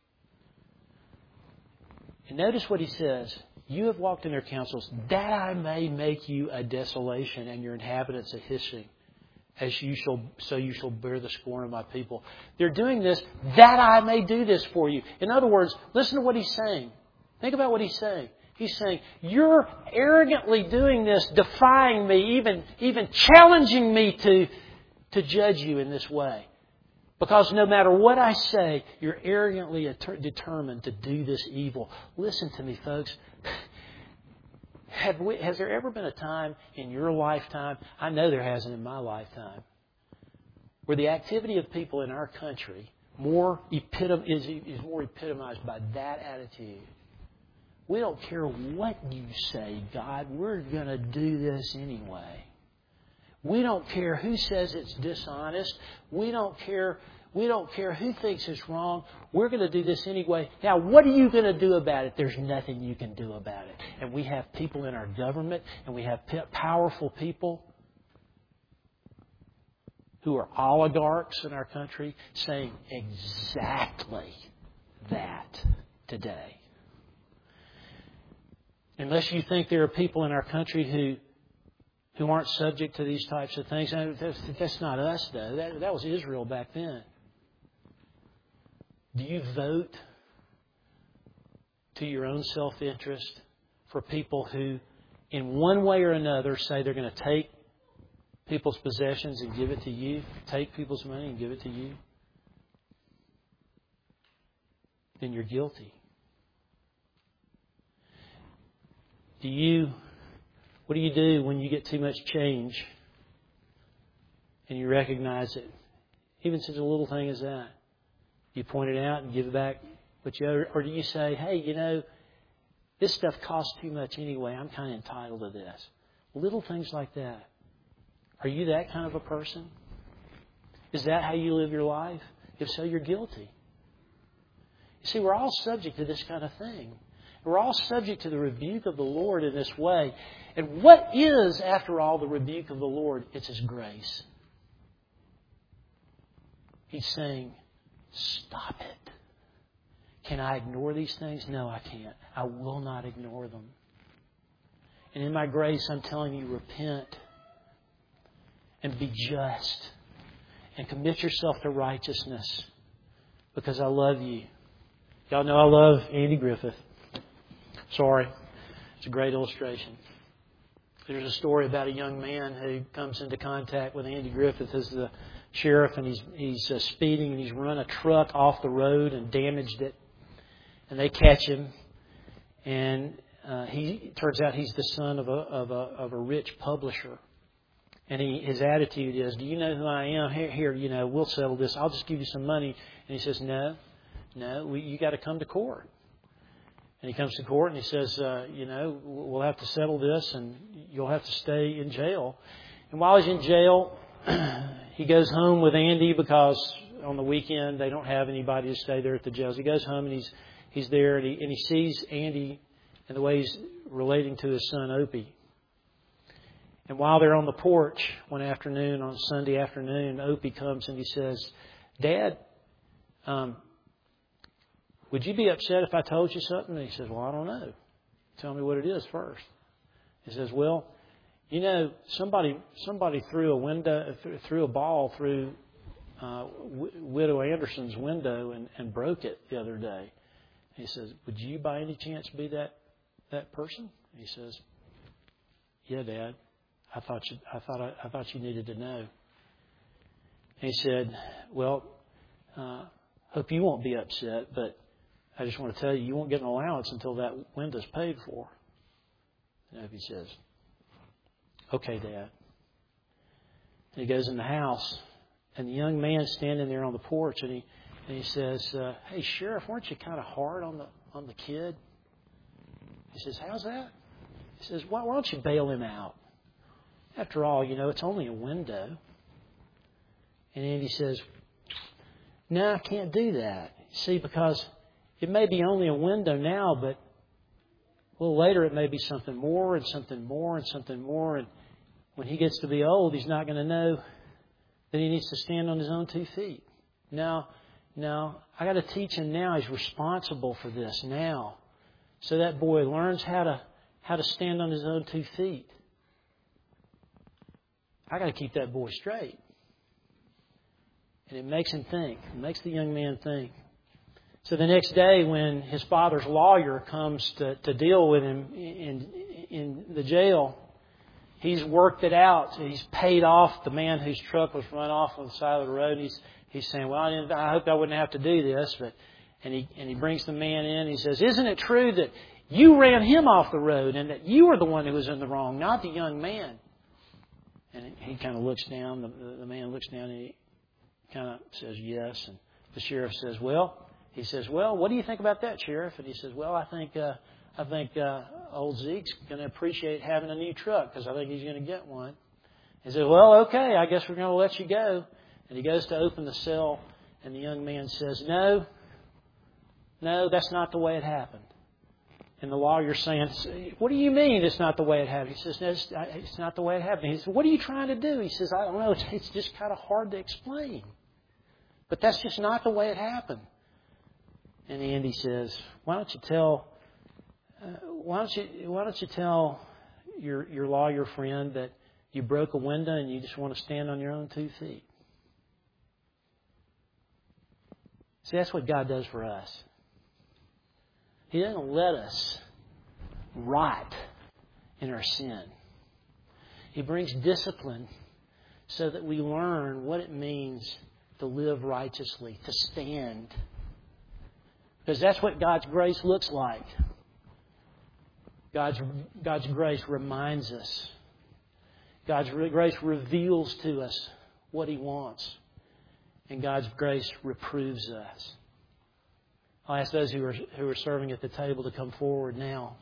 And notice what he says. You have walked in their counsels, that I may make you a desolation and your inhabitants a hissing. As you shall, so you shall bear the scorn of my people. They're doing this, that I may do this for you. In other words, listen to what he's saying. Think about what he's saying. He's saying, you're arrogantly doing this, defying me, even, even challenging me to to judge you in this way. Because no matter what I say, you're arrogantly determined to do this evil. Listen to me, folks. Have we, has there ever been a time in your lifetime, I know there hasn't in my lifetime, where the activity of people in our country more epitom- is, is more epitomized by that attitude? We don't care what you say, God. We're going to do this anyway. We don't care who says it's dishonest. We don't care We don't care who thinks it's wrong. We're going to do this anyway. Now, what are you going to do about it? There's nothing you can do about it. And we have people in our government, and we have powerful people who are oligarchs in our country saying exactly that today. Unless you think there are people in our country who who aren't subject to these types of things. That's, that's not us, though. That, that was Israel back then. Do you vote to your own self-interest for people who, in one way or another, say they're going to take people's possessions and give it to you? Take people's money and give it to you? Then you're guilty. Do you... What do you do when you get too much change and you recognize it? Even such a little thing as that. Do you point it out and give it back what you owe? Or do you say, hey, you know, this stuff costs too much anyway. I'm kind of entitled to this. Little things like that. Are you that kind of a person? Is that how you live your life? If so, you're guilty. You see, we're all subject to this kind of thing. We're all subject to the rebuke of the Lord in this way. And what is, after all, the rebuke of the Lord? It's His grace. He's saying, stop it. Can I ignore these things? No, I can't. I will not ignore them. And in my grace, I'm telling you, repent and be just and commit yourself to righteousness because I love you. Y'all know I love Andy Griffith. Sorry. It's a great illustration. There's a story about a young man who comes into contact with Andy Griffith as the sheriff, and he's he's uh, speeding, and he's run a truck off the road and damaged it. And they catch him, and uh, he turns out he's the son of a of a of a rich publisher. And he his attitude is, "Do you know who I am? Here, here, you know, we'll settle this. I'll just give you some money." And he says, "No, no, we, you got to come to court." And he comes to court and he says, uh, you know, we'll have to settle this and you'll have to stay in jail. And while he's in jail, he goes home with Andy because on the weekend they don't have anybody to stay there at the jails. He goes home and he's he's there and he, and he sees Andy and the way he's relating to his son Opie. And while they're on the porch one afternoon, on Sunday afternoon, Opie comes and he says, "Dad, um, would you be upset if I told you something?" And he says, "Well, I don't know. Tell me what it is first." He says, "Well, you know, somebody somebody threw a window, threw a ball through uh, w- Widow Anderson's window and, and broke it the other day." He says, "Would you by any chance be that that person?" He says, "Yeah, Dad. I thought you I thought I, I thought you needed to know." And he said, "Well, uh, hope you won't be upset, but I just want to tell you, you won't get an allowance until that window's paid for." And Opie says, "Okay, Dad." And he goes in the house, and the young man's standing there on the porch, and he and he says, uh, "Hey, Sheriff, weren't you kind of hard on the on the kid?" He says, "How's that?" He says, "Why, why don't you bail him out? After all, you know, it's only a window." And Andy says, "No, I can't do that. See, because it may be only a window now, but a little later it may be something more and something more and something more. And when he gets to be old, he's not going to know that he needs to stand on his own two feet. Now, now, I got to teach him now. He's responsible for this now. So that boy learns how to how to stand on his own two feet. I got to keep that boy straight." And it makes him think. It makes the young man think. So the next day when his father's lawyer comes to, to deal with him in, in the jail, he's worked it out. So he's paid off the man whose truck was run off on the side of the road. He's he's saying, "Well, I, didn't, I hoped I wouldn't have to do this." But and he and he brings the man in. He says, "Isn't it true that you ran him off the road and that you were the one who was in the wrong, not the young man?" And he kind of looks down. The, the man looks down and he kind of says yes. And the sheriff says, "Well," he says, "Well, what do you think about that, Sheriff?" And he says, "Well, I think uh, I think uh, old Zeke's going to appreciate having a new truck because I think he's going to get one." He says, "Well, okay, I guess we're going to let you go." And he goes to open the cell, And the young man says, no, no, that's not the way it happened. And the lawyer's saying, what do you mean it's not the way it happened? He says, no, it's, it's not the way it happened. He says, what are you trying to do? He says, I don't know. It's, it's just kind of hard to explain. But that's just not the way it happened. And Andy says, why don't you tell, uh, why don't you, why don't you tell your your lawyer friend that you broke a window and you just want to stand on your own two feet? See, that's what God does for us. He doesn't let us rot in our sin. He brings discipline so that we learn what it means to live righteously, to stand. Because that's what God's grace looks like. God's, God's grace reminds us. God's grace reveals to us what He wants. And God's grace reproves us. I'll ask those who are, who are serving at the table to come forward now.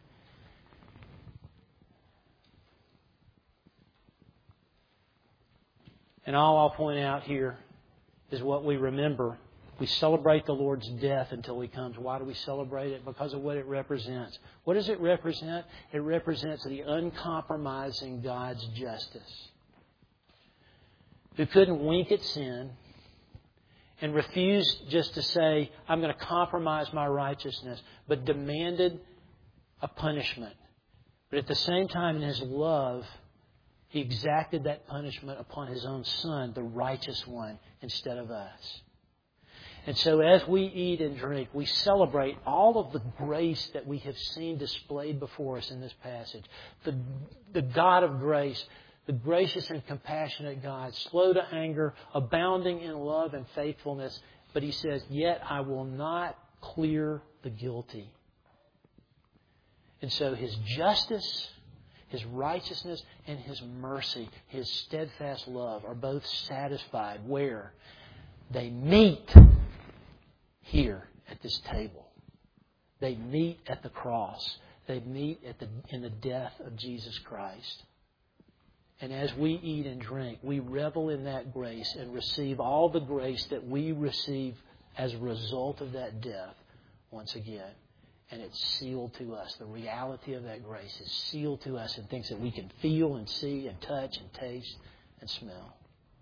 And all I'll point out here is what we remember. We celebrate the Lord's death until He comes. Why do we celebrate it? Because of what it represents. What does it represent? It represents the uncompromising God's justice, who couldn't wink at sin and refused just to say, I'm going to compromise my righteousness, but demanded a punishment. But at the same time, in His love, He exacted that punishment upon His own Son, the righteous one, instead of us. And so as we eat and drink, we celebrate all of the grace that we have seen displayed before us in this passage. The, the God of grace, the gracious and compassionate God, slow to anger, abounding in love and faithfulness. But He says, yet I will not clear the guilty. And so His justice, His righteousness, and His mercy, His steadfast love are both satisfied where they meet here at this table. They meet at the cross. They meet at the, in the death of Jesus Christ. And as we eat and drink, we revel in that grace and receive all the grace that we receive as a result of that death once again. And it's sealed to us. The reality of that grace is sealed to us in things that we can feel and see and touch and taste and smell.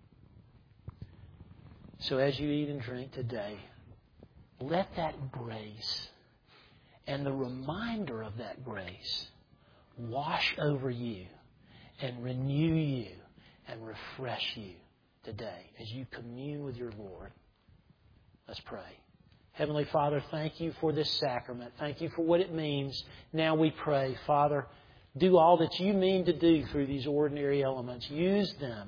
So as you eat and drink today, let that grace and the reminder of that grace wash over you and renew you and refresh you today as you commune with your Lord. Let's pray. Heavenly Father, thank You for this sacrament. Thank You for what it means. Now we pray, Father, do all that You mean to do through these ordinary elements. Use them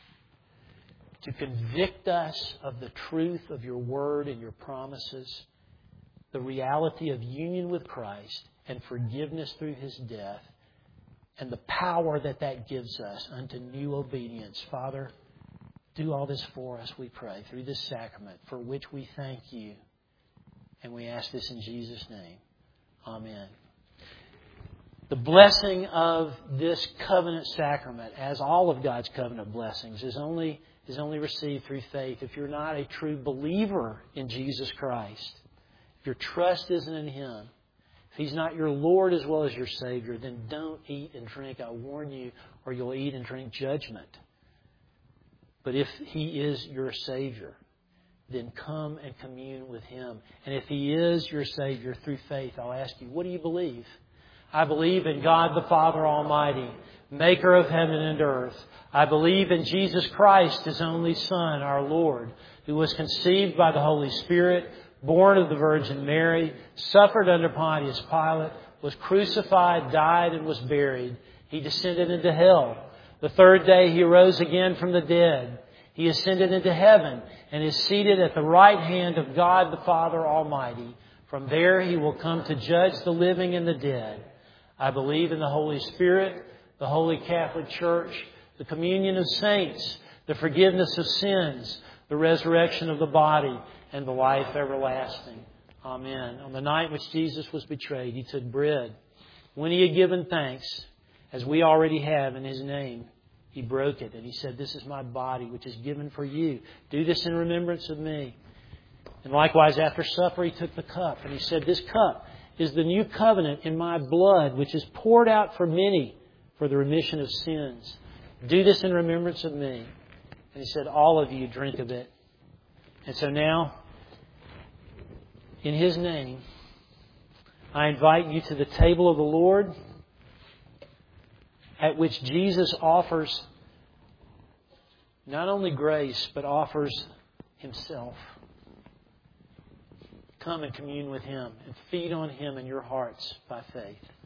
to convict us of the truth of Your Word and Your promises, the reality of union with Christ and forgiveness through His death, and the power that that gives us unto new obedience. Father, do all this for us, we pray, through this sacrament, for which we thank You. And we ask this in Jesus' name. Amen. The blessing of this covenant sacrament, as all of God's covenant blessings, is only, is only received through faith. If you're not a true believer in Jesus Christ, if your trust isn't in Him, if He's not your Lord as well as your Savior, then don't eat and drink, I warn you, or you'll eat and drink judgment. But if He is your Savior, then come and commune with Him. And if He is your Savior through faith, I'll ask you, what do you believe? I believe in God the Father Almighty, maker of heaven and earth. I believe in Jesus Christ, His only Son, our Lord, who was conceived by the Holy Spirit, born of the Virgin Mary, suffered under Pontius Pilate, was crucified, died, and was buried. He descended into hell. The third day He rose again from the dead. He ascended into heaven and is seated at the right hand of God the Father Almighty. From there He will come to judge the living and the dead. I believe in the Holy Spirit, the Holy Catholic Church, the communion of saints, the forgiveness of sins, the resurrection of the body, and the life everlasting. Amen. On the night in which Jesus was betrayed, He took bread. When He had given thanks, as we already have in His name, He broke it and He said, "This is my body, which is given for you. Do this in remembrance of me." And likewise, after supper, He took the cup and He said, "This cup is the new covenant in my blood, which is poured out for many for the remission of sins. Do this in remembrance of me." And He said, "All of you drink of it." And so now, in His name, I invite you to the table of the Lord, at which Jesus offers not only grace, but offers Himself. Come and commune with Him and feed on Him in your hearts by faith.